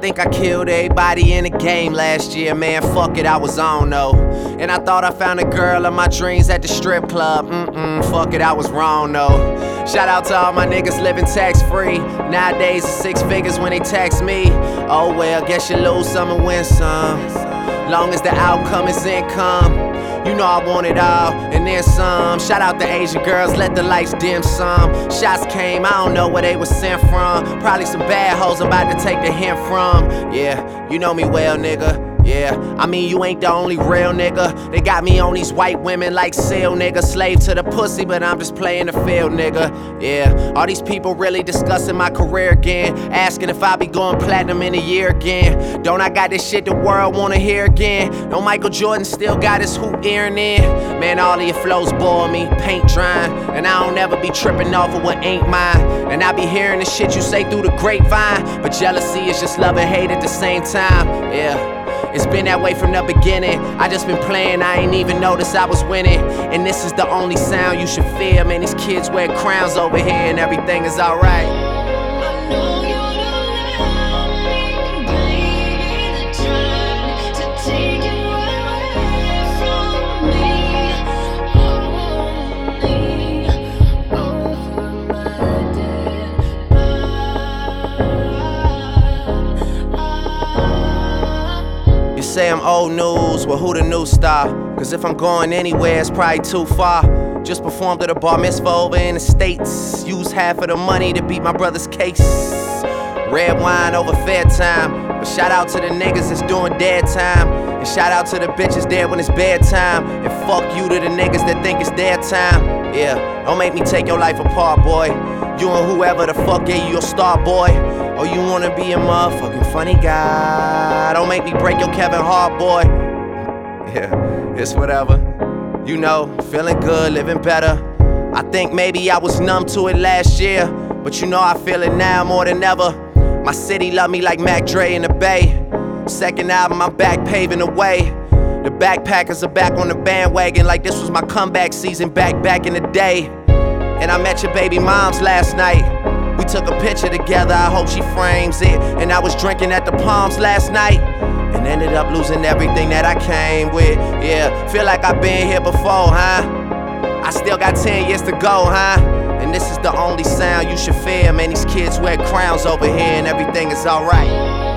think I killed everybody in the game last year, man, fuck it, I was on though. And I thought I found a girl of my dreams at the strip club, fuck it, I was wrong though. Shout out to all my niggas living tax-free. Nowadays it's 6 figures when they tax me. Oh well, guess you lose some and win some. Long as the outcome is income. You know I want it all, and then some. Shout out to Asian girls, let the lights dim some. Shots came, I don't know where they was sent from. Probably some bad hoes I'm about to take the hint from. Yeah, you know me well, nigga. Yeah, I mean you ain't the only real nigga. They got me on these white women like seal, nigga. Slave to the pussy, but I'm just playing the field, nigga. Yeah, all these people really discussing my career again, asking if I be going platinum in a year again. Don't I got this shit the world wanna hear again? No Michael Jordan still got his hoop earring in. Man, all of your flows bore me, paint drying. And I don't ever be tripping off of what ain't mine. And I be hearing the shit you say through the grapevine, but jealousy is just love and hate at the same time. Yeah, it's been that way from the beginning. I just been playing, I ain't even noticed I was winning. And this is the only sound you should fear. Man, these kids wear crowns over here and everything is alright. I know you don't love me, baby. They're trying to take you away from me. Only over my dead body. You say I'm old news, well who the new star? Cause if I'm going anywhere it's probably too far. Just performed at a bar mitzvah over in the States. Used half of the money to beat my brother's case. Red wine over fair time. But shout out to the niggas that's doing dead time. And shout out to the bitches dead when it's bedtime. And fuck you to the niggas that think it's their time. Yeah, don't make me take your life apart, boy. You and whoever the fuck gave you your star, boy. Or you wanna be a motherfucking funny guy. Don't make me break your Kevin Hart, boy. Yeah, it's whatever. You know, feeling good, living better. I think maybe I was numb to it last year, but you know I feel it now more than ever. My city love me like Mac Dre in the Bay. Second album, I'm back paving the way. The backpackers are back on the bandwagon like this was my comeback season back in the day. And I met your baby moms last night. We took a picture together, I hope she frames it. And I was drinking at the Palms last night and ended up losing everything that I came with. Yeah, feel like I've been here before, huh? I still got 10 years to go, huh? And this is the only sound you should fear. Man, these kids wear crowns over here and everything is alright.